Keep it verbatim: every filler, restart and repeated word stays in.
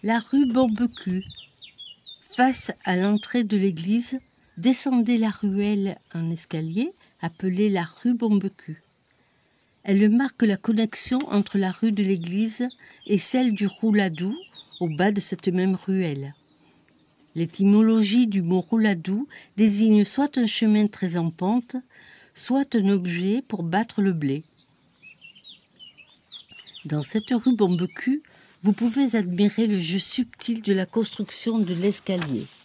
La rue Bombecu. Face à l'entrée de l'église, descendez la ruelle en escalier, appelée la rue Bombecu. Elle marque la connexion entre la rue de l'église et celle du Rouladou, au bas de cette même ruelle. L'étymologie du mot Rouladou désigne soit un chemin très en pente, soit un objet pour battre le blé. Dans cette rue Bombecu, vous pouvez admirer le jeu subtil de la construction de l'escalier.